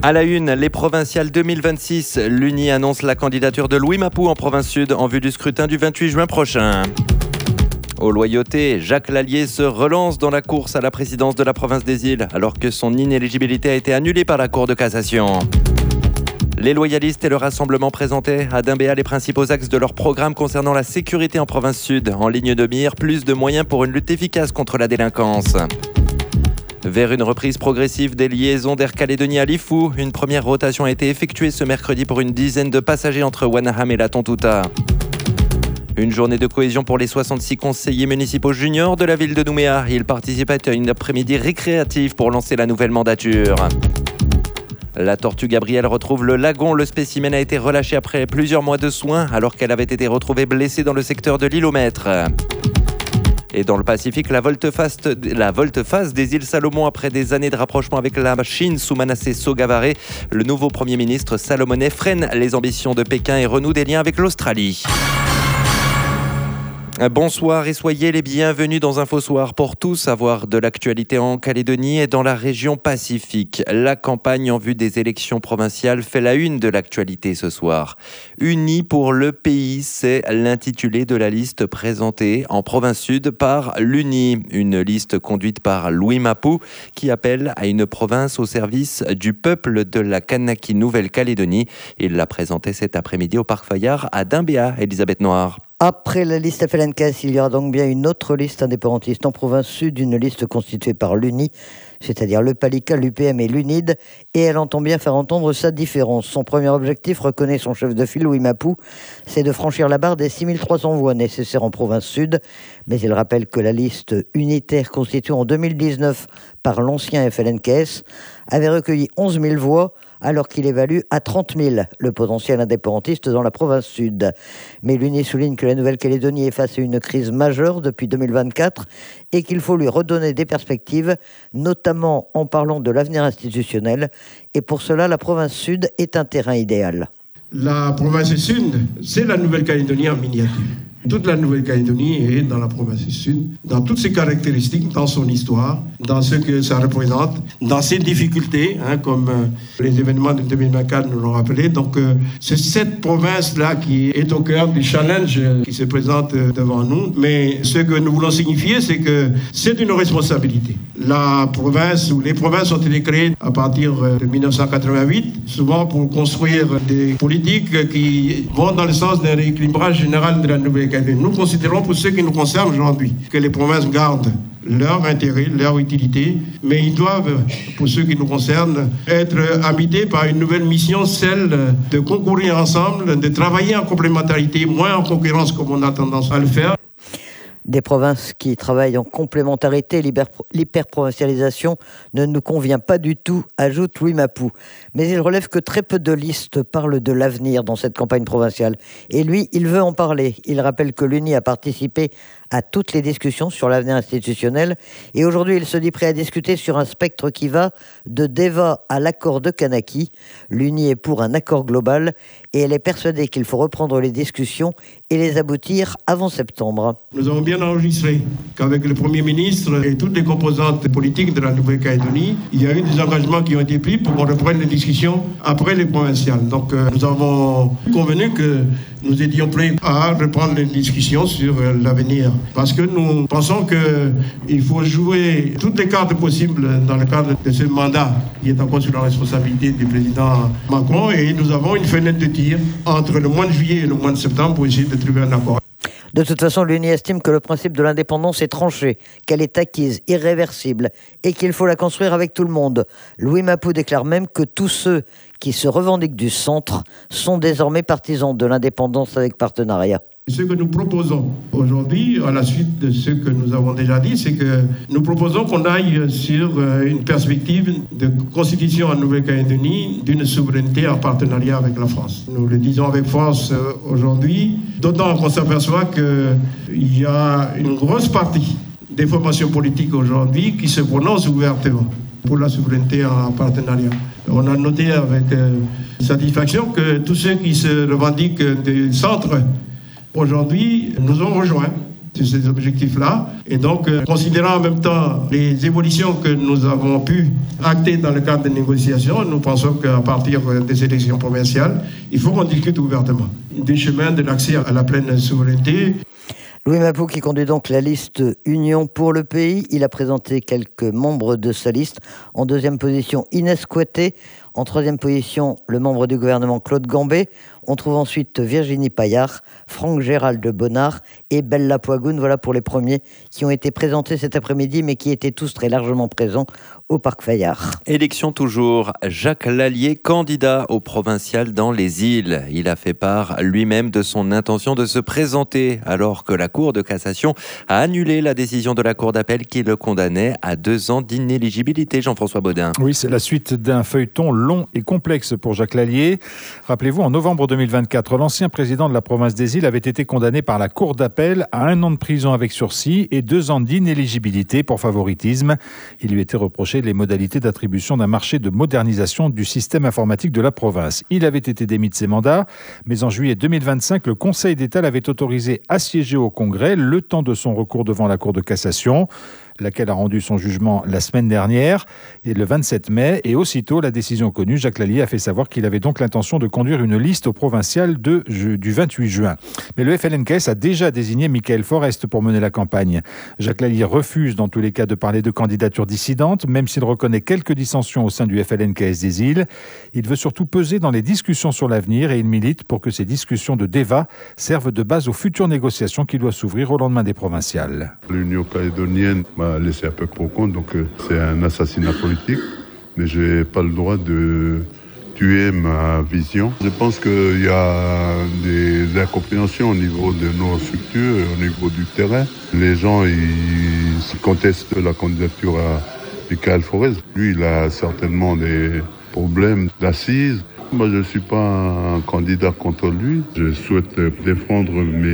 À la une, les provinciales 2026. L'UNI annonce la candidature de Louis Mapou en province sud en vue du scrutin du 28 juin prochain. Aux loyautés, Jacques Lallier se relance dans la course à la présidence de la province des Îles alors que son inéligibilité a été annulée par la Cour de cassation. Les loyalistes et le rassemblement présentaient à Dimbéa les principaux axes de leur programme concernant la sécurité en province sud. En ligne de mire, plus de moyens pour une lutte efficace contre la délinquance. Vers une reprise progressive des liaisons d'Air Calédonie à Lifou, une première rotation a été effectuée ce mercredi pour une dizaine de passagers entre Wanaham et la Tontouta. Une journée de cohésion pour les 66 conseillers municipaux juniors de la ville de Nouméa. Ils participaient à une après-midi récréative pour lancer la nouvelle mandature. La tortue Gabrielle retrouve le lagon. Le spécimen a été relâché après plusieurs mois de soins alors qu'elle avait été retrouvée blessée dans le secteur de l'île aux Maîtres. Et dans le Pacifique, la volte-face des îles Salomon après des années de rapprochement avec la Chine sous Manasseh Sogavare. Le nouveau Premier ministre salomonais freine les ambitions de Pékin et renoue des liens avec l'Australie. Bonsoir et soyez les bienvenus dans InfoSoir pour tout savoir de l'actualité en Calédonie et dans la région Pacifique. La campagne en vue des élections provinciales fait la une de l'actualité ce soir. Unis pour le pays, c'est l'intitulé de la liste présentée en province sud par l'UNI. Une liste conduite par Louis Mapou qui appelle à une province au service du peuple de la Kanaki Nouvelle-Calédonie. Il l'a présenté cet après-midi au Parc Fayard à Dimbéa. Elisabeth Noir. Après la liste FLNKS, il y aura donc bien une autre liste indépendantiste en province sud, une liste constituée par l'UNI, c'est-à-dire le Palika, l'UPM et l'UNID, et elle entend bien faire entendre sa différence. Son premier objectif, reconnaît son chef de file, Louis Mapou, c'est de franchir la barre des 6300 voix nécessaires en province sud, mais il rappelle que la liste unitaire constituée en 2019 par l'ancien FLNKS avait recueilli 11 000 voix, alors qu'il évalue à 30 000 le potentiel indépendantiste dans la province sud. Mais l'UNI souligne que la Nouvelle-Calédonie est face à une crise majeure depuis 2024 et qu'il faut lui redonner des perspectives, notamment en parlant de l'avenir institutionnel. Et pour cela, la province sud est un terrain idéal. La province sud, c'est la Nouvelle-Calédonie en miniature. Toute la Nouvelle-Calédonie est dans la province sud, dans toutes ses caractéristiques, dans son histoire, dans ce que ça représente, dans ses difficultés, comme les événements de 2024 nous l'ont rappelé. Donc c'est cette province-là qui est au cœur du challenge qui se présente devant nous. Mais ce que nous voulons signifier, c'est que c'est une responsabilité. La province ou les provinces ont été créées à partir de 1988, souvent pour construire des politiques qui vont dans le sens d'un rééquilibrage général de la Nouvelle-Calédonie. Nous considérons, pour ce qui nous concerne aujourd'hui, que les provinces gardent leur intérêt, leur utilité, mais ils doivent, pour ce qui nous concerne, être habités par une nouvelle mission, celle de concourir ensemble, de travailler en complémentarité, moins en concurrence comme on a tendance à le faire. Des provinces qui travaillent en complémentarité, l'hyperprovincialisation ne nous convient pas du tout, ajoute Louis Mapou. Mais il relève que très peu de listes parlent de l'avenir dans cette campagne provinciale. Et lui, il veut en parler. Il rappelle que l'UNI a participé à toutes les discussions sur l'avenir institutionnel. Et aujourd'hui, il se dit prêt à discuter sur un spectre qui va de Deva à l'accord de Kanaki. L'UNI est pour un accord global et elle est persuadée qu'il faut reprendre les discussions et les aboutir avant septembre. Nous avons bien enregistré qu'avec le Premier ministre et toutes les composantes politiques de la Nouvelle-Calédonie, il y a eu des engagements qui ont été pris pour qu'on reprenne les discussions après les provinciales. Donc nous avons convenu que nous étions prêts à reprendre les discussions sur l'avenir. Parce que nous pensons qu'il faut jouer toutes les cartes possibles dans le cadre de ce mandat qui est encore sur la responsabilité du président Macron. Et nous avons une fenêtre de tir entre le mois de juillet et le mois de septembre pour essayer de trouver un accord. De toute façon, l'UNI estime que le principe de l'indépendance est tranché, qu'elle est acquise, irréversible, et qu'il faut la construire avec tout le monde. Louis Mapou déclare même que tous ceux qui se revendiquent du centre sont désormais partisans de l'indépendance avec partenariat. Ce que nous proposons aujourd'hui, à la suite de ce que nous avons déjà dit, c'est que nous proposons qu'on aille sur une perspective de constitution en Nouvelle-Calédonie d'une souveraineté en partenariat avec la France. Nous le disons avec force aujourd'hui, d'autant qu'on s'aperçoit qu'il y a une grosse partie des formations politiques aujourd'hui qui se prononcent ouvertement pour la souveraineté en partenariat. On a noté avec satisfaction que tous ceux qui se revendiquent des centres aujourd'hui nous ont rejoints sur ces objectifs-là. Et donc, considérant en même temps les évolutions que nous avons pu acter dans le cadre des négociations, nous pensons qu'à partir des élections provinciales, il faut qu'on discute ouvertement des chemins de l'accès à la pleine souveraineté. Louis Mapou qui conduit donc la liste Union pour le pays. Il a présenté quelques membres de sa liste. En deuxième position, Inès Couetté. En troisième position, le membre du gouvernement Claude Gambé. On trouve ensuite Virginie Paillard, Franck Gérald Bonnard et Bella Poigoun. Voilà pour les premiers qui ont été présentés cet après-midi, mais qui étaient tous très largement présents au Parc Fayard. Élection toujours. Jacques Lallier, candidat au provincial dans les îles. Il a fait part lui-même de son intention de se présenter, alors que la Cour de cassation a annulé la décision de la Cour d'appel qui le condamnait à 2 ans d'inéligibilité. Jean-François Baudin. Oui, c'est la suite d'un feuilleton long et complexe pour Jacques Lallier. Rappelez-vous, en novembre 2024, l'ancien président de la province des îles avait été condamné par la Cour d'appel à 1 an de prison avec sursis et 2 ans d'inéligibilité pour favoritisme. Il lui était reproché les modalités d'attribution d'un marché de modernisation du système informatique de la province. Il avait été démis de ses mandats, mais en juillet 2025, le Conseil d'État l'avait autorisé à siéger au Congrès le temps de son recours devant la Cour de cassation, laquelle a rendu son jugement la semaine dernière, et le 27 mai. Et aussitôt la décision connue, Jacques Lallier a fait savoir qu'il avait donc l'intention de conduire une liste au provincial du 28 juin. Mais le FLNKS a déjà désigné Michael Forest pour mener la campagne. Jacques Lallier refuse dans tous les cas de parler de candidature dissidente, même s'il reconnaît quelques dissensions au sein du FLNKS des îles. Il veut surtout peser dans les discussions sur l'avenir et il milite pour que ces discussions de débat servent de base aux futures négociations qui doivent s'ouvrir au lendemain des provinciales. L'Union calédonienne m'a laissé un peu pour compte, donc c'est un assassinat politique, mais je n'ai pas le droit de tuer ma vision. Je pense qu'il y a des incompréhensions au niveau de nos structures, au niveau du terrain. Les gens ils contestent la candidature à Michael Forest. Lui, il a certainement des problèmes d'assises. Moi, je ne suis pas un candidat contre lui. Je souhaite défendre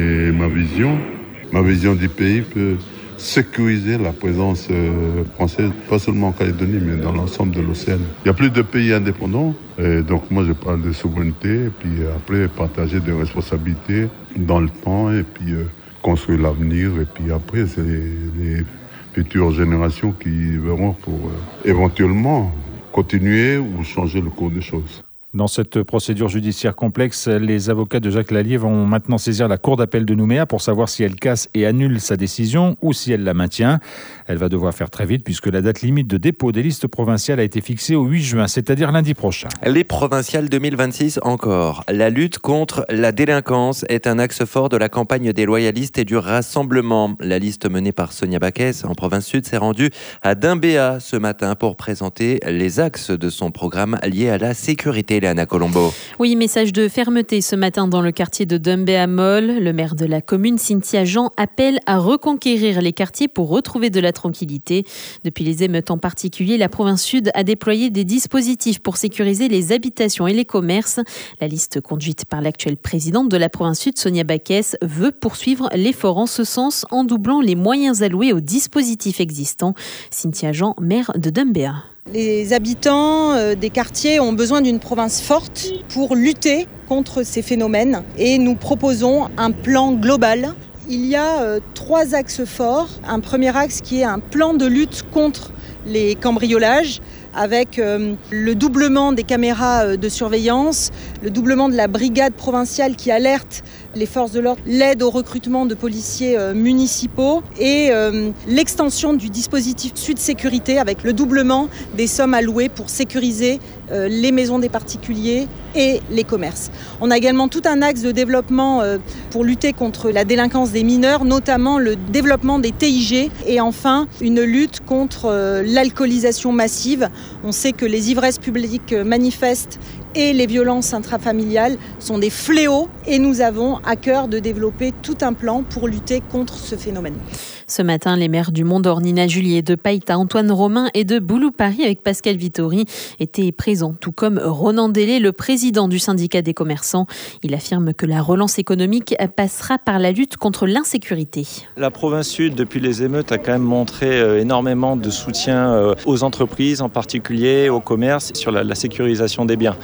ma vision du pays peut sécuriser la présence française, pas seulement en Calédonie, mais dans l'ensemble de l'océan. Il n'y a plus de pays indépendants, et donc moi je parle de souveraineté, et puis après partager des responsabilités dans le temps, et puis construire l'avenir, et puis après c'est les futures générations qui verront pour éventuellement continuer ou changer le cours des choses. Dans cette procédure judiciaire complexe, les avocats de Jacques Lallier vont maintenant saisir la Cour d'appel de Nouméa pour savoir si elle casse et annule sa décision ou si elle la maintient. Elle va devoir faire très vite puisque la date limite de dépôt des listes provinciales a été fixée au 8 juin, c'est-à-dire lundi prochain. Les provinciales 2026 encore. La lutte contre la délinquance est un axe fort de la campagne des loyalistes et du rassemblement. La liste menée par Sonia Baquès en province sud s'est rendue à Dimbéa ce matin pour présenter les axes de son programme liés à la sécurité. Léana Colombo. Oui, message de fermeté ce matin dans le quartier de Dimbéa-Mol. Le maire de la commune, Cynthia Jean, appelle à reconquérir les quartiers pour retrouver de la tranquillité. Depuis les émeutes en particulier, la province sud a déployé des dispositifs pour sécuriser les habitations et les commerces. La liste conduite par l'actuelle présidente de la province sud, Sonia Baquès, veut poursuivre l'effort en ce sens en doublant les moyens alloués aux dispositifs existants. Cynthia Jean, maire de Dimbéa. Les habitants des quartiers ont besoin d'une province forte pour lutter contre ces phénomènes et nous proposons un plan global. Il y a 3 axes forts. Un premier axe qui est un plan de lutte contre les cambriolages avec le doublement des caméras de surveillance, le doublement de la brigade provinciale qui alerte les forces de l'ordre, l'aide au recrutement de policiers municipaux et l'extension du dispositif Sud Sécurité avec le doublement des sommes allouées pour sécuriser les maisons des particuliers et les commerces. On a également tout un axe de développement pour lutter contre la délinquance des mineurs, notamment le développement des TIG et enfin une lutte contre l'alcoolisation massive. On sait que les ivresses publiques manifestes et les violences intrafamiliales sont des fléaux et nous avons à cœur de développer tout un plan pour lutter contre ce phénomène. Ce matin, les maires du Mont-d'Or, Nina Julier, de Païta, Antoine Romain et de Boulou-Paris avec Pascal Vittori étaient présents, tout comme Ronan Délé, le président du syndicat des commerçants. Il affirme que la relance économique passera par la lutte contre l'insécurité. La province sud, depuis les émeutes, a quand même montré énormément de soutien aux entreprises, en particulier au commerce, sur la sécurisation des biens.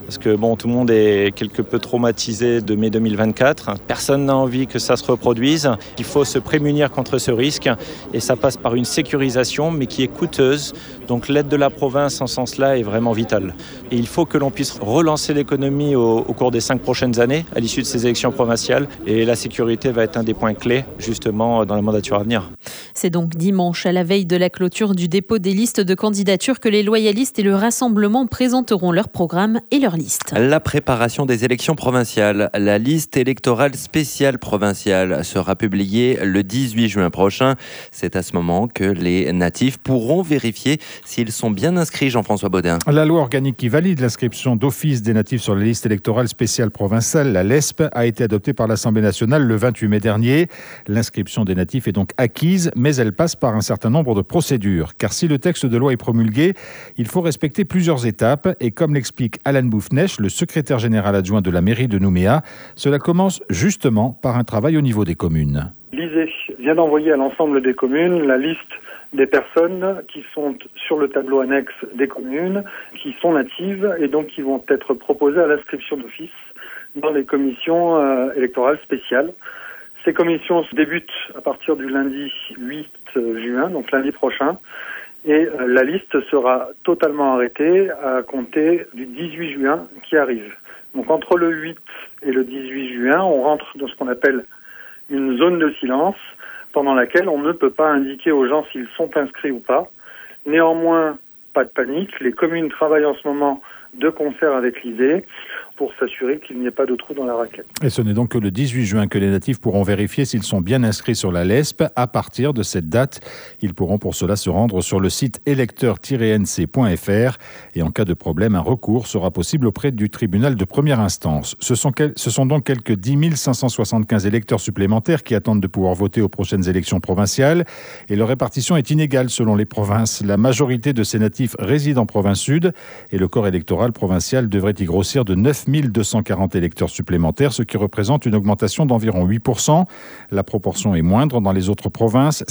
parce que tout le monde est quelque peu traumatisé de mai 2024. Personne n'a envie que ça se reproduise. Il faut se prémunir contre ce risque et ça passe par une sécurisation, mais qui est coûteuse. Donc l'aide de la province en ce sens-là est vraiment vitale. Et il faut que l'on puisse relancer l'économie au cours des 5 prochaines années, à l'issue de ces élections provinciales. Et la sécurité va être un des points clés, justement, dans la mandature à venir. C'est donc dimanche, à la veille de la clôture du dépôt des listes de candidatures, que les loyalistes et le Rassemblement présenteront leur programme et leur liste. La préparation des élections provinciales. La liste électorale spéciale provinciale sera publiée le 18 juin prochain. C'est à ce moment que les natifs pourront vérifier s'ils sont bien inscrits, Jean-François Baudin. La loi organique qui valide l'inscription d'office des natifs sur les listes électorales spéciales provinciales, la LESP, a été adoptée par l'Assemblée nationale le 28 mai dernier. L'inscription des natifs est donc acquise, mais elle passe par un certain nombre de procédures. Car si le texte de loi est promulgué, il faut respecter plusieurs étapes. Et comme l'explique Alan Boufnech, le secrétaire général adjoint de la mairie de Nouméa, cela commence justement par un travail au niveau des communes. L'ISEE vient d'envoyer à l'ensemble des communes la liste des personnes qui sont sur le tableau annexe des communes, qui sont natives et donc qui vont être proposées à l'inscription d'office dans les commissions électorales spéciales. Ces commissions débutent à partir du lundi 8 juin, donc lundi prochain, et la liste sera totalement arrêtée à compter du 18 juin qui arrive. Donc entre le 8 et le 18 juin, on rentre dans ce qu'on appelle une zone de silence, pendant laquelle on ne peut pas indiquer aux gens s'ils sont inscrits ou pas. Néanmoins, pas de panique, les communes travaillent en ce moment de concert avec l'ISEE pour s'assurer qu'il n'y ait pas de trou dans la raquette. Et ce n'est donc que le 18 juin que les natifs pourront vérifier s'ils sont bien inscrits sur la LESP. À partir de cette date, ils pourront pour cela se rendre sur le site électeur-nc.fr et en cas de problème, un recours sera possible auprès du tribunal de première instance. Ce sont donc quelques 10 575 électeurs supplémentaires qui attendent de pouvoir voter aux prochaines élections provinciales et leur répartition est inégale selon les provinces. La majorité de ces natifs résident en province sud et le corps électoral provincial devrait y grossir de 9 240 électeurs supplémentaires, ce qui représente une augmentation d'environ 8%. La proportion est moindre dans les autres provinces.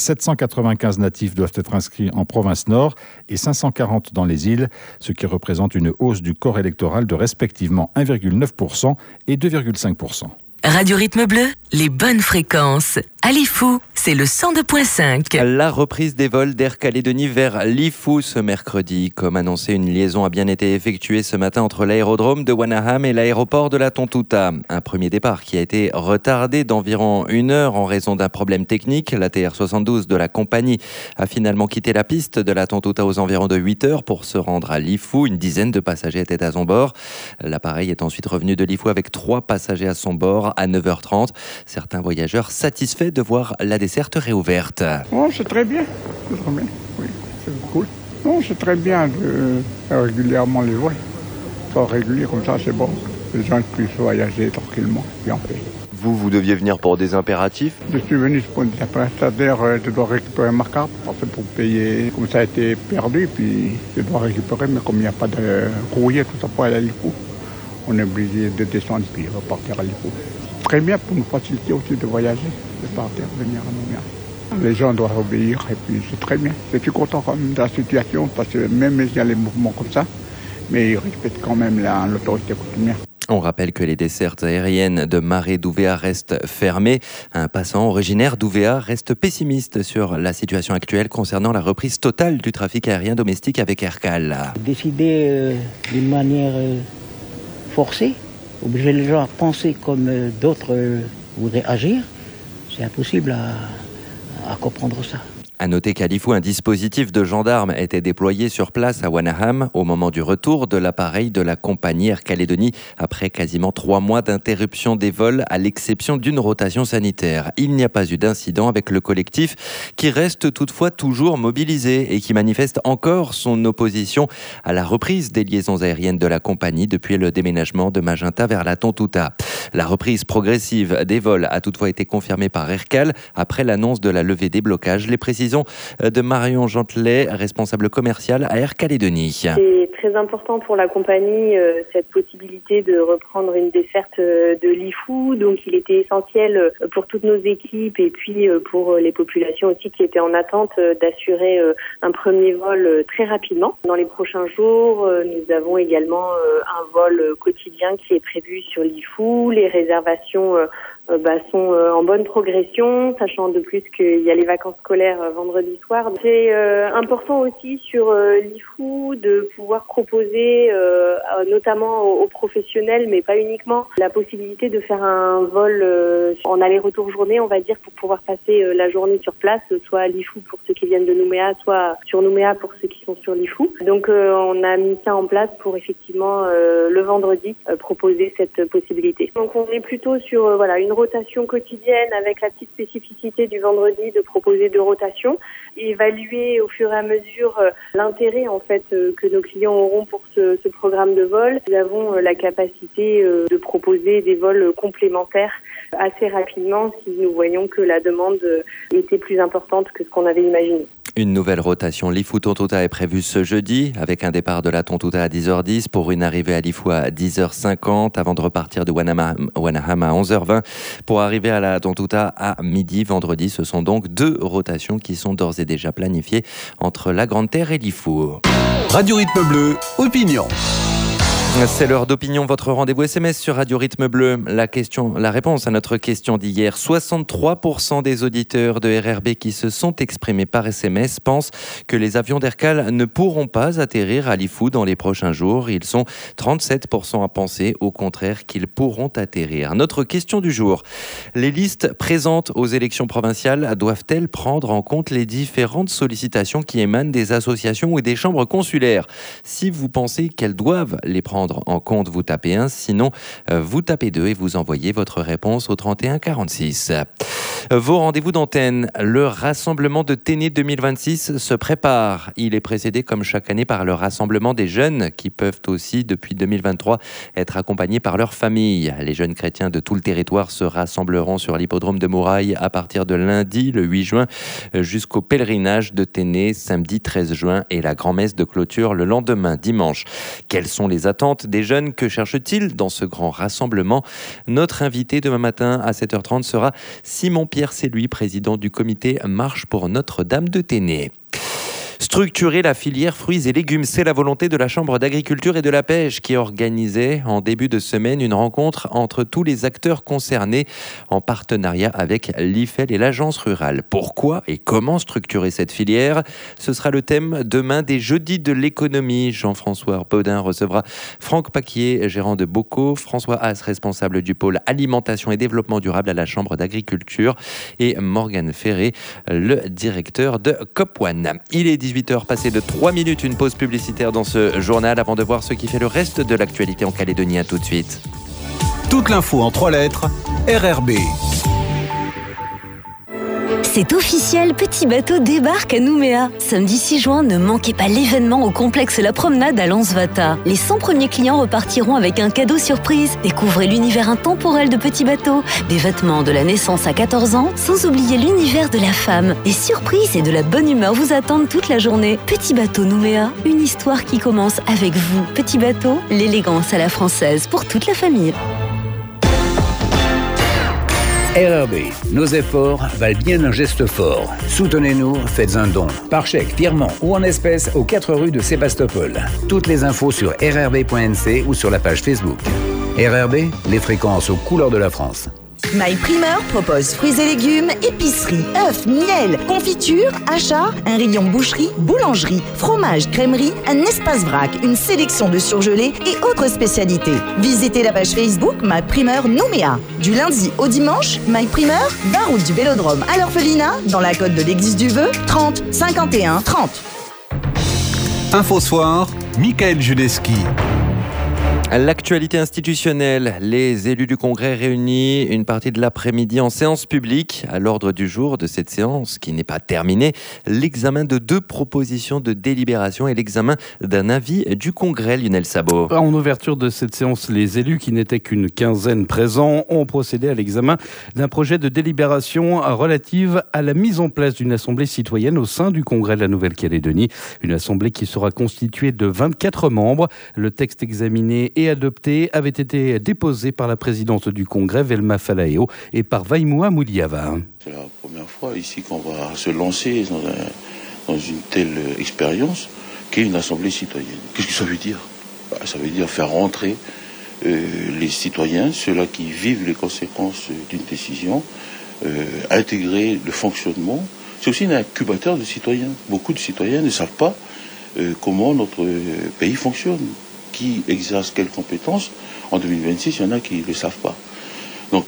795 natifs doivent être inscrits en province nord et 540 dans les îles, ce qui représente une hausse du corps électoral de respectivement 1,9% et 2,5%. Radio Rythme Bleu, les bonnes fréquences. À Lifou, c'est le 102.5. La reprise des vols d'Air Calédonie vers Lifou ce mercredi. Comme annoncé, une liaison a bien été effectuée ce matin entre l'aérodrome de Wanaham et l'aéroport de la Tontouta. Un premier départ qui a été retardé d'environ 1 heure en raison d'un problème technique. La TR-72 de la compagnie a finalement quitté la piste de la Tontouta aux environs de 8 heures pour se rendre à Lifou. Une dizaine de passagers étaient à son bord. L'appareil est ensuite revenu de Lifou avec 3 passagers à son bord à 9h30. Certains voyageurs satisfaits de voir la desserte réouverte. Oh, c'est très bien. C'est très bien. Oui, c'est cool. Non, c'est très bien de faire régulièrement les vols. Faire régulier comme ça, c'est bon. Les gens puissent voyager tranquillement, bien fait. Vous deviez venir pour des impératifs? Je suis venu pour des impératifs, c'est-à-dire je dois récupérer ma carte pour payer. Comme ça a été perdu, puis je dois récupérer, mais comme il n'y a pas de courrier, tout ça pour aller à Lifou, on est obligé de descendre puis repartir à Lifou. Très bien pour nous faciliter aussi de voyager, de partir, venir à Nouméa. Les gens doivent obéir et puis c'est très bien. Je suis content quand même de la situation parce que même s'il y a les mouvements comme ça, mais ils respectent quand même l'autorité coutumière. On rappelle que les dessertes aériennes de Marais d'Ouvéa restent fermées. Un passant originaire d'Ouvéa reste pessimiste sur la situation actuelle concernant la reprise totale du trafic aérien domestique avec Aircal. Décider d'une manière forcée, obliger les gens à penser comme d'autres voudraient agir, c'est impossible à comprendre ça. À noter qu'à Lifou, un dispositif de gendarmes était déployé sur place à Wanaham au moment du retour de l'appareil de la compagnie Air Calédonie après quasiment 3 mois d'interruption des vols à l'exception d'une rotation sanitaire. Il n'y a pas eu d'incident avec le collectif qui reste toutefois toujours mobilisé et qui manifeste encore son opposition à la reprise des liaisons aériennes de la compagnie depuis le déménagement de Magenta vers la Tontouta. La reprise progressive des vols a toutefois été confirmée par Aircal après l'annonce de la levée des blocages. Les précisions précisions de Marion Gentelet, responsable commerciale à Air Calédonie. C'est très important pour la compagnie cette possibilité de reprendre une desserte de Lifou. Donc il était essentiel pour toutes nos équipes et puis pour les populations aussi qui étaient en attente d'assurer un premier vol très rapidement. Dans les prochains jours, nous avons également un vol quotidien qui est prévu sur Lifou. Les réservations sont en bonne progression, sachant de plus qu'il y a les vacances scolaires vendredi soir. C'est important aussi sur Lifou de pouvoir proposer, notamment aux professionnels, mais pas uniquement, la possibilité de faire un vol en aller-retour journée, on va dire, pour pouvoir passer la journée sur place, soit à Lifou pour ceux qui viennent de Nouméa, soit sur Nouméa pour ceux qui sont sur Lifou. Donc on a mis ça en place pour effectivement le vendredi proposer cette possibilité. Donc on est plutôt sur une rotation quotidienne avec la petite spécificité du vendredi de proposer 2 rotations et évaluer au fur et à mesure l'intérêt en fait que nos clients auront pour ce programme de vol. Nous avons la capacité de proposer des vols complémentaires assez rapidement si nous voyons que la demande était plus importante que ce qu'on avait imaginé. Une nouvelle rotation Lifou-Tontouta est prévue ce jeudi avec un départ de la Tontouta à 10h10 pour une arrivée à Lifou à 10h50 avant de repartir de Wanahama à 11h20 pour arriver à la Tontouta à midi vendredi. Ce sont donc 2 rotations qui sont d'ores et déjà planifiées entre la Grande Terre et Lifou. Radio Rythme Bleu, opinion. C'est l'heure d'opinion, votre rendez-vous SMS sur Radio Rythme Bleu. La réponse à notre question d'hier. 63% des auditeurs de RRB qui se sont exprimés par SMS pensent que les avions d'Aircal ne pourront pas atterrir à Lifou dans les prochains jours. Ils sont 37% à penser au contraire qu'ils pourront atterrir. Notre question du jour. Les listes présentes aux élections provinciales doivent-elles prendre en compte les différentes sollicitations qui émanent des associations ou des chambres consulaires? Si vous pensez qu'elles doivent les prendre en compte, vous tapez 1, sinon vous tapez 2 et vous envoyez votre réponse au 31 46. Vos rendez-vous d'antenne, le rassemblement de Téné 2026 se prépare. Il est précédé comme chaque année par le rassemblement des jeunes qui peuvent aussi depuis 2023 être accompagnés par leur famille. Les jeunes chrétiens de tout le territoire se rassembleront sur l'hippodrome de Mouraille à partir de lundi le 8 juin jusqu'au pèlerinage de Téné samedi 13 juin et la grand-messe de clôture le lendemain dimanche. Quelles sont les attentes des jeunes? Que cherchent-ils dans ce grand rassemblement? Notre invité demain matin à 7h30 sera Simon Pierre, c'est lui, président du comité Marche pour Notre-Dame de Téné. Structurer la filière fruits et légumes, c'est la volonté de la Chambre d'agriculture et de la pêche qui organisait en début de semaine une rencontre entre tous les acteurs concernés en partenariat avec l'IFEL et l'Agence rurale. Pourquoi et comment structurer cette filière? Ce sera le thème demain des Jeudis de l'économie. Jean-François Baudin recevra Franck Paquier, gérant de Bocaux, François Haas, responsable du pôle alimentation et développement durable à la Chambre d'agriculture et Morgane Ferré, le directeur de COP One. Il est 18h passé de 3 minutes, une pause publicitaire dans ce journal avant de voir ce qui fait le reste de l'actualité en Calédonie. À tout de suite. Toute l'info en 3 lettres, RRB. C'est officiel, Petit Bateau débarque à Nouméa. Samedi 6 juin, ne manquez pas l'événement au complexe La Promenade à Lansvata. Les 100 premiers clients repartiront avec un cadeau surprise. Découvrez l'univers intemporel de Petit Bateau. Des vêtements de la naissance à 14 ans, sans oublier l'univers de la femme. Des surprises et de la bonne humeur vous attendent toute la journée. Petit Bateau Nouméa, une histoire qui commence avec vous. Petit Bateau, l'élégance à la française pour toute la famille. RRB, nos efforts valent bien un geste fort. Soutenez-nous, faites un don. Par chèque, virement ou en espèces aux 4 rues de Sébastopol. Toutes les infos sur rrb.nc ou sur la page Facebook. RRB, les fréquences aux couleurs de la France. My Primeur propose fruits et légumes, épicerie, œufs, miel, confiture, achats, un rayon boucherie, boulangerie, fromage, crèmerie, un espace vrac, une sélection de surgelés et autres spécialités. Visitez la page Facebook My Primeur Nouméa. Du lundi au dimanche, My Primeur, 20 route du Vélodrome à l'Orphelinat, dans la côte de l'Église du Vœu, 30 51 30. Info Soir, Michael Judeski. L'actualité institutionnelle, les élus du Congrès réunis une partie de l'après-midi en séance publique. À l'ordre du jour de cette séance, qui n'est pas terminée, l'examen de 2 propositions de délibération et l'examen d'un avis du Congrès. Lionel Sabot. En ouverture de cette séance, les élus, qui n'étaient qu'une quinzaine présents, ont procédé à l'examen d'un projet de délibération relative à la mise en place d'une assemblée citoyenne au sein du Congrès de la Nouvelle-Calédonie. Une assemblée qui sera constituée de 24 membres. Le texte examiné et adopté avait été déposé par la présidente du Congrès, Velma Falaeo, et par Vaimoua Mouliava. C'est la première fois ici qu'on va se lancer dans une telle expérience qu'est une assemblée citoyenne. Qu'est-ce que ça veut dire ? Ça veut dire faire rentrer les citoyens, ceux-là qui vivent les conséquences d'une décision, intégrer le fonctionnement. C'est aussi un incubateur de citoyens. Beaucoup de citoyens ne savent pas comment notre pays fonctionne. Qui exerce quelles compétences. En 2026, il y en a qui ne le savent pas. Donc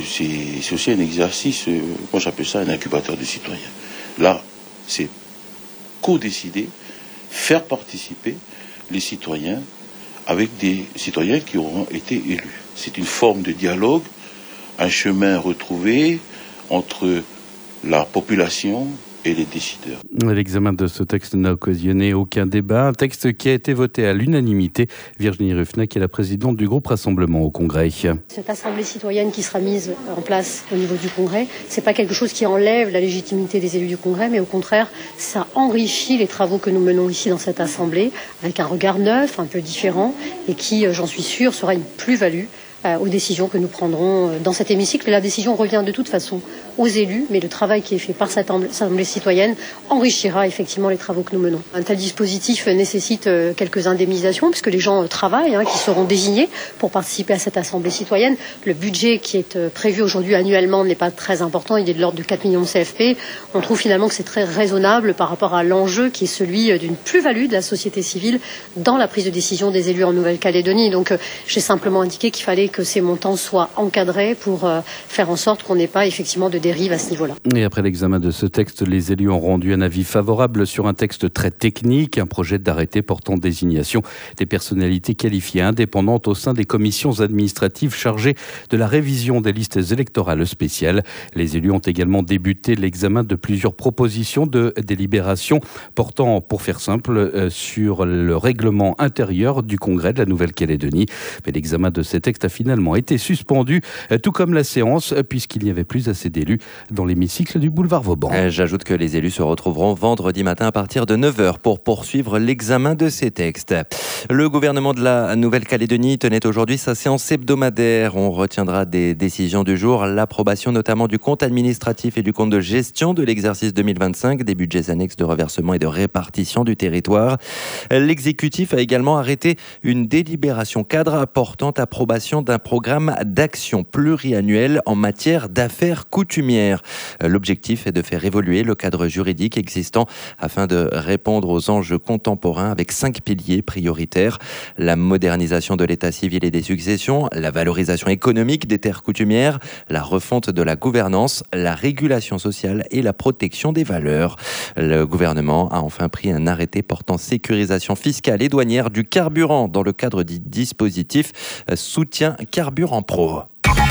c'est aussi un exercice, moi j'appelle ça un incubateur de citoyens. Là, c'est co-décider, faire participer les citoyens avec des citoyens qui auront été élus. C'est une forme de dialogue, un chemin retrouvé entre la population et les décideurs. L'examen de ce texte n'a occasionné aucun débat. Un texte qui a été voté à l'unanimité. Virginie Ruffner, qui est la présidente du groupe Rassemblement au Congrès. Cette assemblée citoyenne qui sera mise en place au niveau du Congrès, c'est pas quelque chose qui enlève la légitimité des élus du Congrès, mais au contraire, ça enrichit les travaux que nous menons ici dans cette assemblée, avec un regard neuf, un peu différent, et qui, j'en suis sûre, sera une plus-value aux décisions que nous prendrons dans cet hémicycle. Et la décision revient de toute façon aux élus, mais le travail qui est fait par cette assemblée citoyenne enrichira effectivement les travaux que nous menons. Un tel dispositif nécessite quelques indemnisations, puisque les gens travaillent, qui seront désignés pour participer à cette assemblée citoyenne. Le budget qui est prévu aujourd'hui annuellement n'est pas très important, il est de l'ordre de 4 millions de CFP. On trouve finalement que c'est très raisonnable par rapport à l'enjeu qui est celui d'une plus-value de la société civile dans la prise de décision des élus en Nouvelle-Calédonie. Donc j'ai simplement indiqué qu'il fallait que ces montants soient encadrés pour faire en sorte qu'on n'ait pas effectivement de dérive à ce niveau-là. Et après l'examen de ce texte, les élus ont rendu un avis favorable sur un texte très technique, un projet d'arrêté portant désignation des personnalités qualifiées indépendantes au sein des commissions administratives chargées de la révision des listes électorales spéciales. Les élus ont également débuté l'examen de plusieurs propositions de délibération portant, pour faire simple, sur le règlement intérieur du Congrès de la Nouvelle-Calédonie. Mais l'examen de ces textes a finalement été suspendu, tout comme la séance, puisqu'il n'y avait plus assez d'élus dans l'hémicycle du boulevard Vauban. J'ajoute que les élus se retrouveront vendredi matin à partir de 9h pour poursuivre l'examen de ces textes. Le gouvernement de la Nouvelle-Calédonie tenait aujourd'hui sa séance hebdomadaire. On retiendra des décisions du jour, l'approbation notamment du compte administratif et du compte de gestion de l'exercice 2025, des budgets annexes de reversement et de répartition du territoire. L'exécutif a également arrêté une délibération cadre portant approbation d'un programme d'action pluriannuel en matière d'affaires coutumières. L'objectif est de faire évoluer le cadre juridique existant afin de répondre aux enjeux contemporains avec 5 piliers prioritaires: la modernisation de l'état civil et des successions, la valorisation économique des terres coutumières, la refonte de la gouvernance, la régulation sociale et la protection des valeurs. Le gouvernement a enfin pris un arrêté portant sécurisation fiscale et douanière du carburant dans le cadre du dispositif Soutien Carburant Pro.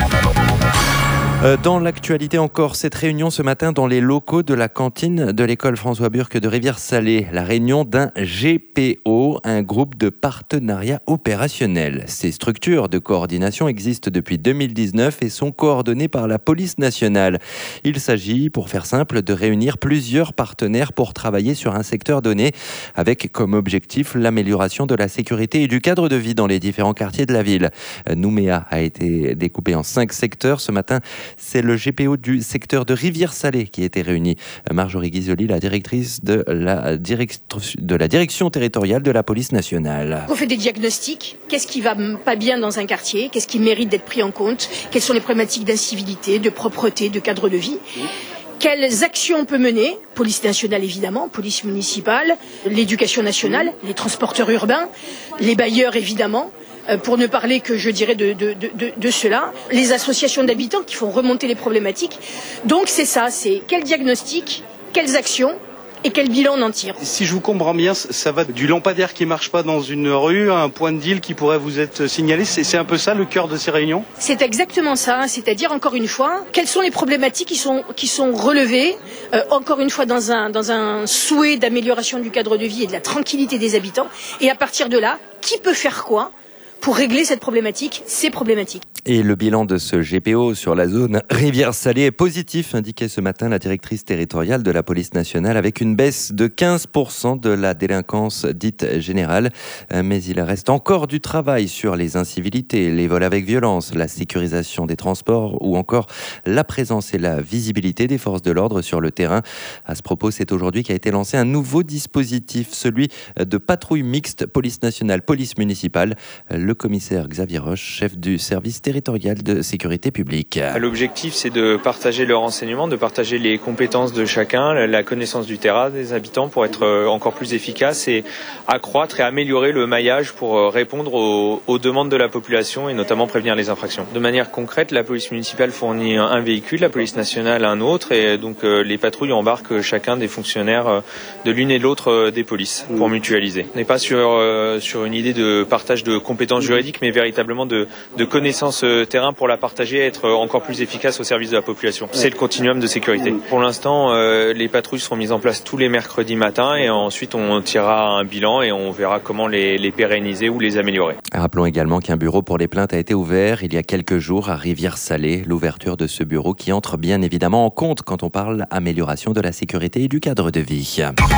Dans l'actualité encore, cette réunion ce matin dans les locaux de la cantine de l'école François Burck de Rivière-Salée. La réunion d'un GPO, un groupe de partenariat opérationnel. Ces structures de coordination existent depuis 2019 et sont coordonnées par la police nationale. Il s'agit, pour faire simple, de réunir plusieurs partenaires pour travailler sur un secteur donné, avec comme objectif l'amélioration de la sécurité et du cadre de vie dans les différents quartiers de la ville. Nouméa a été découpé en 5 secteurs. Ce matin, c'est le GPO du secteur de Rivière-Salée qui a été réuni. Marjorie Guizoli, la directrice de la direction territoriale de la police nationale. On fait des diagnostics. Qu'est-ce qui va pas bien dans un quartier? Qu'est-ce qui mérite d'être pris en compte? Quelles sont les problématiques d'incivilité, de propreté, de cadre de vie? Quelles actions on peut mener? Police nationale évidemment, police municipale, l'éducation nationale, les transporteurs urbains, les bailleurs évidemment. Pour ne parler que, je dirais, de cela, les associations d'habitants qui font remonter les problématiques. Donc c'est ça, c'est quel diagnostic, quelles actions, et quel bilan on en tire. Si je vous comprends bien, ça va du lampadaire qui marche pas dans une rue à un point de deal qui pourrait vous être signalé. C'est un peu ça le cœur de ces réunions ? C'est exactement ça, c'est-à-dire encore une fois, quelles sont les problématiques qui sont relevées, encore une fois dans un souhait d'amélioration du cadre de vie et de la tranquillité des habitants, et à partir de là, qui peut faire quoi pour régler cette problématique, ces problématiques. Et le bilan de ce GPO sur la zone Rivière-Salée est positif, indiquait ce matin la directrice territoriale de la police nationale, avec une baisse de 15% de la délinquance dite générale. Mais il reste encore du travail sur les incivilités, les vols avec violence, la sécurisation des transports ou encore la présence et la visibilité des forces de l'ordre sur le terrain. À ce propos, c'est aujourd'hui qu'a été lancé un nouveau dispositif, celui de patrouille mixte police nationale, police municipale. Le commissaire Xavier Roche, chef du service territorial de sécurité publique. L'objectif, c'est de partager le renseignement, de partager les compétences de chacun, la connaissance du terrain des habitants pour être encore plus efficace et accroître et améliorer le maillage pour répondre aux demandes de la population et notamment prévenir les infractions. De manière concrète, la police municipale fournit un véhicule, la police nationale un autre et donc les patrouilles embarquent chacun des fonctionnaires de l'une et de l'autre des polices pour mutualiser. On n'est pas sur une idée de partage de compétences juridiques, mais véritablement de connaissances terrain pour la partager et être encore plus efficace au service de la population. C'est le continuum de sécurité. Pour l'instant, les patrouilles seront mises en place tous les mercredis matins et ensuite on tirera un bilan et on verra comment les pérenniser ou les améliorer. Rappelons également qu'un bureau pour les plaintes a été ouvert il y a quelques jours à Rivière-Salée. L'ouverture de ce bureau qui entre bien évidemment en compte quand on parle amélioration de la sécurité et du cadre de vie.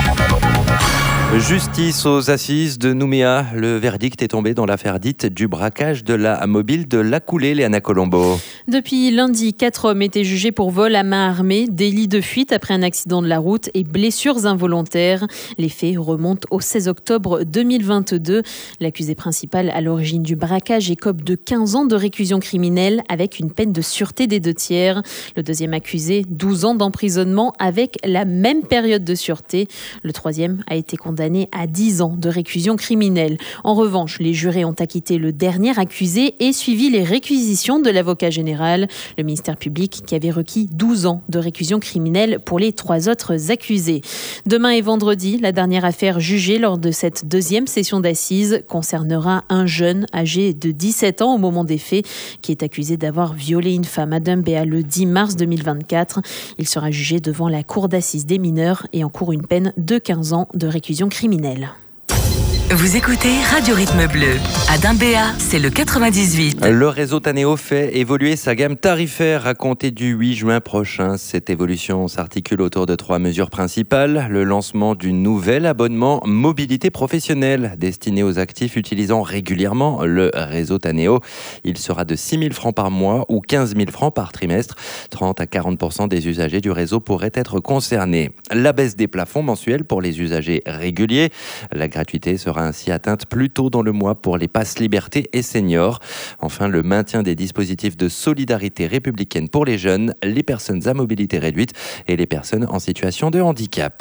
Justice aux assises de Nouméa. Le verdict est tombé dans l'affaire dite du braquage de la mobile de l'Acoulé, Léana Colombo. Depuis lundi, 4 hommes étaient jugés pour vol à main armée, délit de fuite après un accident de la route et blessures involontaires. Les faits remontent au 16 octobre 2022. L'accusé principal à l'origine du braquage écope de 15 ans de réclusion criminelle avec une peine de sûreté des 2/3. Le deuxième accusé, 12 ans d'emprisonnement avec la même période de sûreté. Le troisième a été condamné à 10 ans de réclusion criminelle. En revanche, les jurés ont acquitté le dernier accusé et suivi les réquisitions de l'avocat général, le ministère public qui avait requis 12 ans de réclusion criminelle pour les 3 autres accusés. Demain et vendredi, la dernière affaire jugée lors de cette deuxième session d'assises concernera un jeune âgé de 17 ans au moment des faits qui est accusé d'avoir violé une femme à Dumbéa le 10 mars 2024. Il sera jugé devant la cour d'assises des mineurs et encourt une peine de 15 ans de réclusion criminelle. Vous écoutez Radio Rythme Bleu. À Dumbéa, c'est le 98. Le réseau Taneo fait évoluer sa gamme tarifaire à compter du 8 juin prochain. Cette évolution s'articule autour de 3 mesures principales. Le lancement du nouvel abonnement mobilité professionnelle destiné aux actifs utilisant régulièrement le réseau Taneo. Il sera de 6 000 francs par mois ou 15 000 francs par trimestre. 30 à 40% des usagers du réseau pourraient être concernés. La baisse des plafonds mensuels pour les usagers réguliers. La gratuité sera ainsi atteinte plus tôt dans le mois pour les passes liberté et seniors. Enfin, le maintien des dispositifs de solidarité républicaine pour les jeunes, les personnes à mobilité réduite et les personnes en situation de handicap.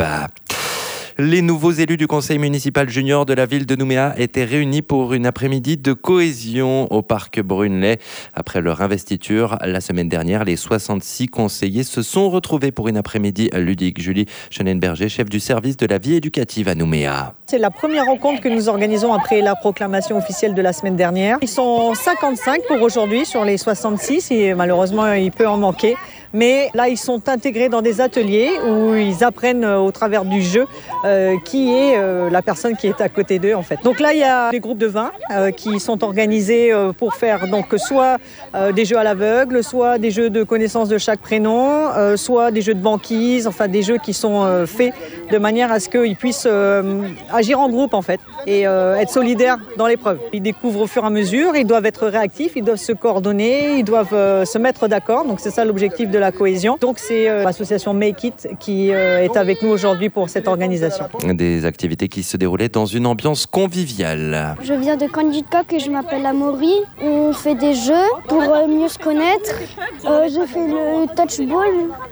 Les nouveaux élus du conseil municipal junior de la ville de Nouméa étaient réunis pour une après-midi de cohésion au parc Brunelay. Après leur investiture la semaine dernière, les 66 conseillers se sont retrouvés pour une après-midi ludique. Julie Chenenberger, chef du service de la vie éducative à Nouméa. C'est la première rencontre que nous organisons après la proclamation officielle de la semaine dernière. Ils sont 55 pour aujourd'hui sur les 66 et malheureusement il peut en manquer. Mais là, ils sont intégrés dans des ateliers où ils apprennent au travers du jeu qui est la personne qui est à côté d'eux en fait. Donc là, il y a des groupes de 20 qui sont organisés pour faire donc soit des jeux à l'aveugle, soit des jeux de connaissance de chaque prénom, soit des jeux de banquise, enfin des jeux qui sont faits de manière à ce qu'ils puissent agir en groupe en fait et être solidaires dans l'épreuve. Ils découvrent au fur et à mesure, ils doivent être réactifs, ils doivent se coordonner, ils doivent se mettre d'accord. Donc c'est ça l'objectif de la cohésion. Donc c'est l'association Make It qui est avec nous aujourd'hui pour cette organisation. Des activités qui se déroulaient dans une ambiance conviviale. Je viens de Candid Coq et je m'appelle Amaury. On fait des jeux pour mieux se connaître. J'ai fait le touchball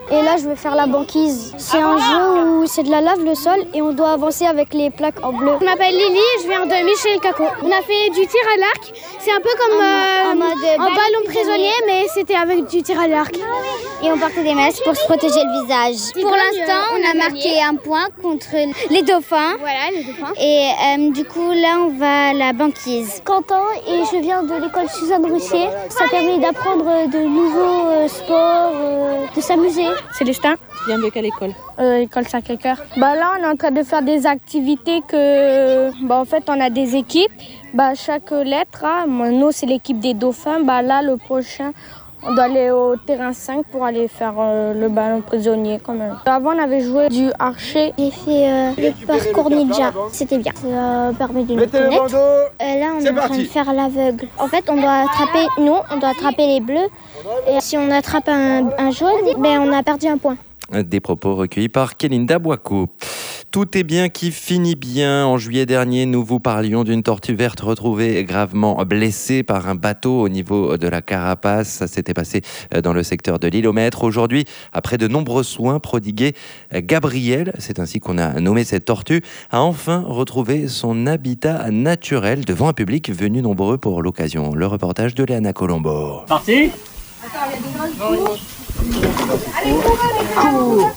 Et là, je vais faire la banquise. C'est un jeu où c'est de la lave le sol et on doit avancer avec les plaques en bleu. Je m'appelle Lily, je viens de Michel Caco. On a fait du tir à l'arc. C'est un peu comme un ballon prisonnier, mais c'était avec du tir à l'arc. Et on portait des masques pour se protéger le visage. Pour l'instant, on a marqué un point contre les dauphins. Voilà, les dauphins. Et du coup, là, on va à la banquise. Quentin et je viens de l'école Suzanne Russier. Ça permet d'apprendre de nouveaux sports, de s'amuser. Célestin. Tu viens de quelle école? École Sacré-Cœur. Là, on est en train de faire des activités que... en fait, on a des équipes. Chaque lettre, nous, c'est l'équipe des dauphins. Là, le prochain... On doit aller au terrain 5 pour aller faire le ballon prisonnier quand même. Avant, on avait joué du archer. J'ai fait le parcours ninja. C'était bien. Ça permet de nous connaître. Là, on est en train de faire l'aveugle. En fait, on doit attraper les bleus. Et si on attrape un jaune, on a perdu un point. Des propos recueillis par Kélinda Boakou. Tout est bien qui finit bien. En juillet dernier, nous vous parlions d'une tortue verte retrouvée gravement blessée par un bateau au niveau de la carapace. Ça s'était passé dans le secteur de l'Îlomètre. Aujourd'hui, après de nombreux soins prodigués, Gabrielle, c'est ainsi qu'on a nommé cette tortue, a enfin retrouvé son habitat naturel devant un public venu nombreux pour l'occasion. Le reportage de Léana Colombo. Parti. Allez, cours.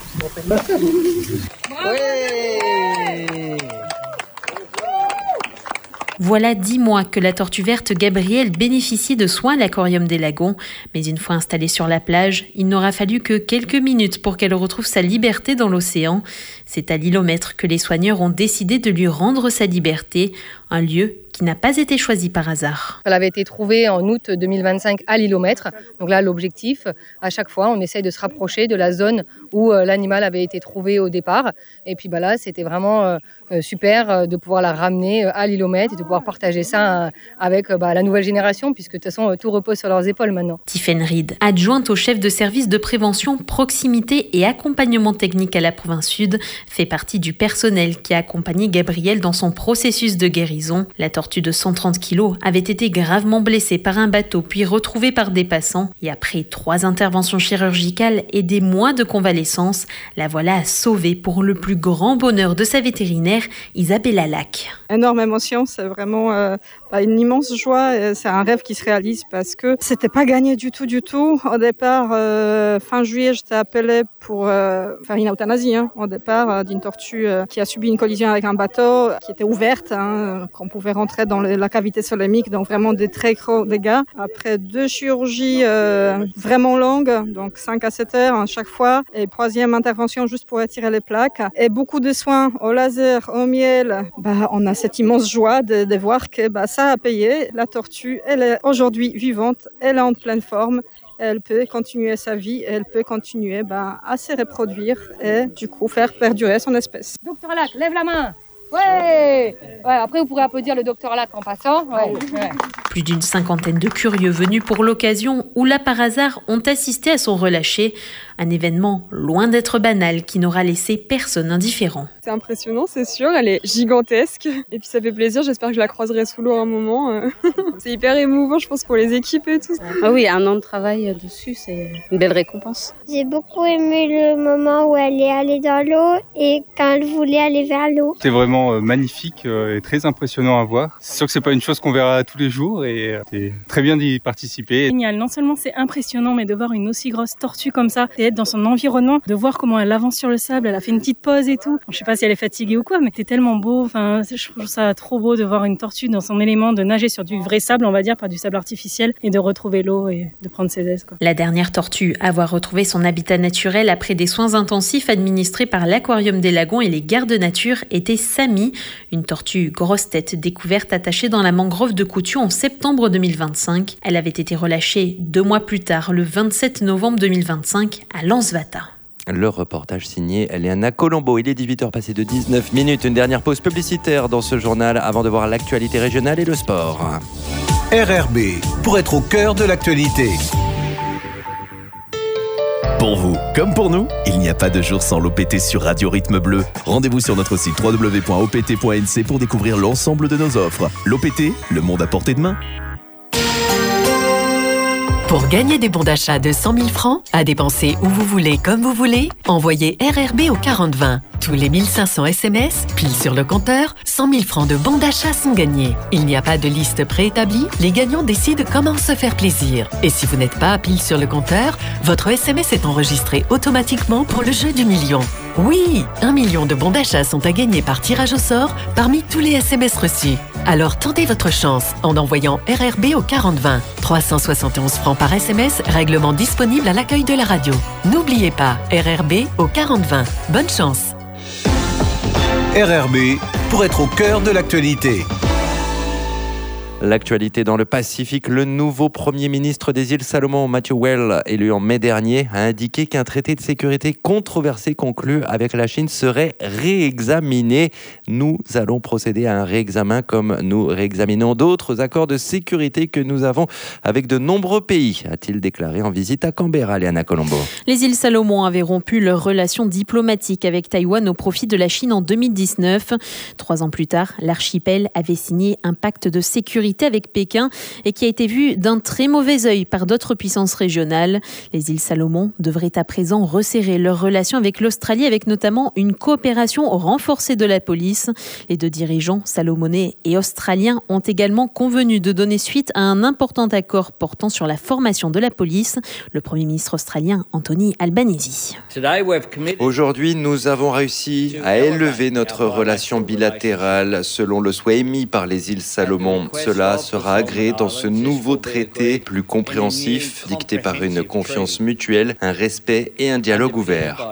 Voilà 10 mois que la tortue verte Gabrielle bénéficie de soins à l'aquarium des Lagons. Mais une fois installée sur la plage, il n'aura fallu que quelques minutes pour qu'elle retrouve sa liberté dans l'océan. C'est à l'Îlomètre que les soigneurs ont décidé de lui rendre sa liberté, un lieu qui n'a pas été choisi par hasard. Elle avait été trouvée en août 2025 à l'Îlomètre. Donc là, l'objectif, à chaque fois, on essaye de se rapprocher de la zone où l'animal avait été trouvé au départ. Et puis là, c'était vraiment super de pouvoir la ramener à l'Îlomètre et de pouvoir partager ça avec la nouvelle génération, puisque de toute façon, tout repose sur leurs épaules maintenant. Tiffaine Reed, adjointe au chef de service de prévention, proximité et accompagnement technique à la province Sud, fait partie du personnel qui a accompagné Gabrielle dans son processus de guérison. La tortue de 130 kg avait été gravement blessée par un bateau puis retrouvée par des passants. Et après 3 interventions chirurgicales et des mois de convalescence, la voilà sauvée pour le plus grand bonheur de sa vétérinaire, Isabella Lac. Énorme émotion, c'est vraiment une immense joie. C'est un rêve qui se réalise parce que c'était pas gagné du tout. Au départ, fin juillet, j'étais appelée pour faire une euthanasie. Au départ, d'une tortue qui a subi une collision avec un bateau qui était ouverte, qu'on pouvait rentrer dans la cavité solémique, donc vraiment des très gros dégâts. Après 2 chirurgies vraiment longues, donc 5 à 7 heures à chaque fois, et 3e intervention juste pour retirer les plaques, et beaucoup de soins au laser, au miel, on a cette immense joie de voir que ça a payé. La tortue, elle est aujourd'hui vivante, elle est en pleine forme. Elle peut continuer sa vie, elle peut continuer à se reproduire et du coup faire perdurer son espèce. Docteur Lac, lève la main. Ouais. Après, vous pourrez applaudir le docteur Lac en passant. Ouais. Plus d'une 50aine de curieux venus pour l'occasion ou là par hasard ont assisté à son relâché. Un événement loin d'être banal qui n'aura laissé personne indifférent. C'est impressionnant, c'est sûr, elle est gigantesque. Et puis ça fait plaisir, j'espère que je la croiserai sous l'eau un moment. C'est hyper émouvant, je pense, pour les équipes et tout. Ah oui, 1 an de travail dessus, c'est une belle récompense. J'ai beaucoup aimé le moment où elle est allée dans l'eau et quand elle voulait aller vers l'eau. C'est vraiment magnifique et très impressionnant à voir. C'est sûr que c'est pas une chose qu'on verra tous les jours et c'est très bien d'y participer. Génial, non seulement c'est impressionnant, mais de voir une aussi grosse tortue comme ça et être dans son environnement, de voir comment elle avance sur le sable, elle a fait une petite pause et tout. Je sais pas si elle est fatiguée ou quoi, mais c'est tellement beau. Je trouve ça trop beau de voir une tortue dans son élément, de nager sur du vrai sable, on va dire, pas du sable artificiel, et de retrouver l'eau et de prendre ses aises, quoi. La dernière tortue à avoir retrouvé son habitat naturel après des soins intensifs administrés par l'Aquarium des Lagons et les gardes nature était Samy, une tortue grosse tête découverte attachée dans la mangrove de Coutu en septembre 2025. Elle avait été relâchée 2 mois plus tard, le 27 novembre 2025, à Lansvata. Le reportage signé Léana Colombo. Il est 18h passé de 19 minutes. Une dernière pause publicitaire dans ce journal avant de voir l'actualité régionale et le sport. RRB, pour être au cœur de l'actualité. Pour vous, comme pour nous, il n'y a pas de jour sans l'OPT sur Radio Rythme Bleu. Rendez-vous sur notre site www.opt.nc pour découvrir l'ensemble de nos offres. L'OPT, le monde à portée de main. Pour gagner des bons d'achat de 100 000 francs, à dépenser où vous voulez, comme vous voulez, envoyez RRB au 40-20. Tous les 1500 SMS, pile sur le compteur, 100 000 francs de bons d'achat sont gagnés. Il n'y a pas de liste préétablie, les gagnants décident comment se faire plaisir. Et si vous n'êtes pas pile sur le compteur, votre SMS est enregistré automatiquement pour le jeu du million. Oui, 1 million de bons d'achat sont à gagner par tirage au sort parmi tous les SMS reçus. Alors tentez votre chance en envoyant RRB au 40-20. 371 francs par SMS, règlement disponible à l'accueil de la radio. N'oubliez pas, RRB au 40-20. Bonne chance. RRB pour être au cœur de l'actualité. L'actualité dans le Pacifique, le nouveau Premier ministre des îles Salomon, Matthew Whale, élu en mai dernier, a indiqué qu'un traité de sécurité controversé conclu avec la Chine serait réexaminé. Nous allons procéder à un réexamen comme nous réexaminons d'autres accords de sécurité que nous avons avec de nombreux pays, a-t-il déclaré en visite à Canberra, Léana Colombo. Les îles Salomon avaient rompu leurs relations diplomatiques avec Taïwan au profit de la Chine en 2019. 3 ans plus tard, l'archipel avait signé un pacte de sécurité avec Pékin et qui a été vu d'un très mauvais œil par d'autres puissances régionales. Les îles Salomon devraient à présent resserrer leurs relations avec l'Australie, avec notamment une coopération renforcée de la police. Les 2 dirigeants, salomonais et australiens, ont également convenu de donner suite à un important accord portant sur la formation de la police. Le Premier ministre australien Anthony Albanese. Aujourd'hui, nous avons réussi à élever notre relation bilatérale selon le souhait émis par les îles Salomon. Cela sera agréé dans ce nouveau traité plus compréhensif, dicté par une confiance mutuelle, un respect et un dialogue ouvert.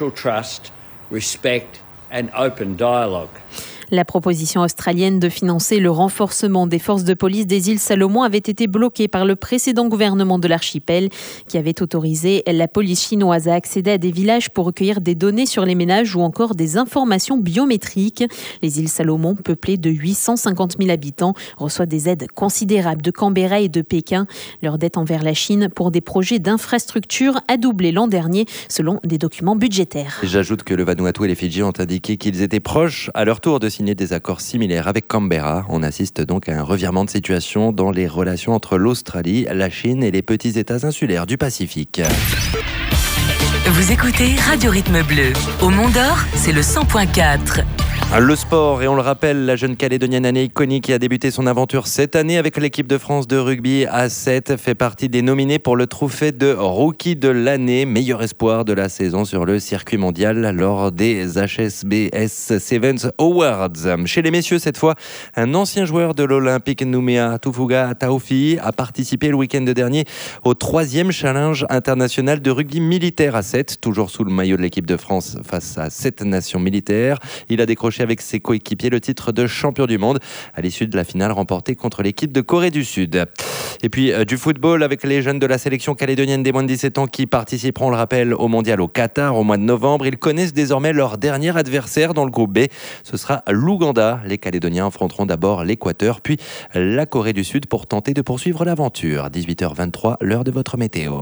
La proposition australienne de financer le renforcement des forces de police des îles Salomon avait été bloquée par le précédent gouvernement de l'archipel qui avait autorisé la police chinoise à accéder à des villages pour recueillir des données sur les ménages ou encore des informations biométriques. Les îles Salomon, peuplées de 850 000 habitants, reçoivent des aides considérables de Canberra et de Pékin. Leur dette envers la Chine pour des projets d'infrastructure a doublé l'an dernier selon des documents budgétaires. J'ajoute que le Vanuatu et les Fidji ont indiqué qu'ils étaient proches à leur tour de signer des accords similaires avec Canberra. On assiste donc à un revirement de situation dans les relations entre l'Australie, la Chine et les petits États insulaires du Pacifique. Vous écoutez Radio Rythme Bleu. Au Mont d'Or, c'est le 100.4. Le sport, et on le rappelle, la jeune Calédonienne Anaïs Cony qui a débuté son aventure cette année avec l'équipe de France de rugby à 7 fait partie des nominés pour le trophée de Rookie de l'année, meilleur espoir de la saison sur le circuit mondial lors des HSBS Sevens Awards. Chez les messieurs, cette fois, un ancien joueur de l'Olympique, Nouméa Tufuga Taofi, a participé le week-end dernier au 3e challenge international de rugby militaire à 7, toujours sous le maillot de l'équipe de France face à 7 nations militaires. Il a décroché avec ses coéquipiers le titre de champion du monde à l'issue de la finale remportée contre l'équipe de Corée du Sud. Et puis du football avec les jeunes de la sélection calédonienne des moins de 17 ans qui participeront, on le rappelle, au mondial au Qatar au mois de novembre. Ils connaissent désormais leur dernier adversaire dans le groupe B. Ce sera l'Ouganda. Les Calédoniens affronteront d'abord l'Équateur puis la Corée du Sud pour tenter de poursuivre l'aventure. 18h23, l'heure de votre météo.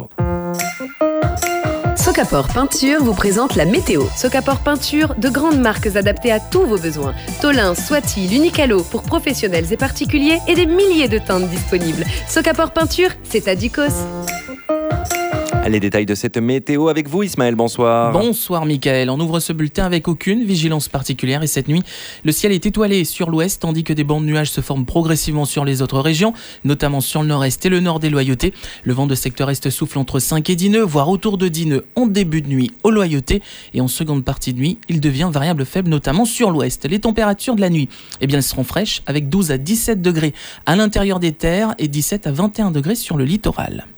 Socapor Peinture vous présente la météo. Socapor Peinture, de grandes marques adaptées à tous vos besoins. Tolin, Swati, L'Unicalo pour professionnels et particuliers et des milliers de teintes disponibles. Socapor Peinture, c'est à Ducos. Les détails de cette météo avec vous, Ismaël, bonsoir. Bonsoir Mickaël, on ouvre ce bulletin avec aucune vigilance particulière et cette nuit, le ciel est étoilé sur l'ouest tandis que des bancs de nuages se forment progressivement sur les autres régions, notamment sur le nord-est et le nord des Loyautés. Le vent de secteur est souffle entre 5 et 10 nœuds, voire autour de 10 nœuds en début de nuit aux Loyautés et en seconde partie de nuit, il devient variable faible notamment sur l'ouest. Les températures de la nuit, elles seront fraîches avec 12 à 17 degrés à l'intérieur des terres et 17 à 21 degrés sur le littoral.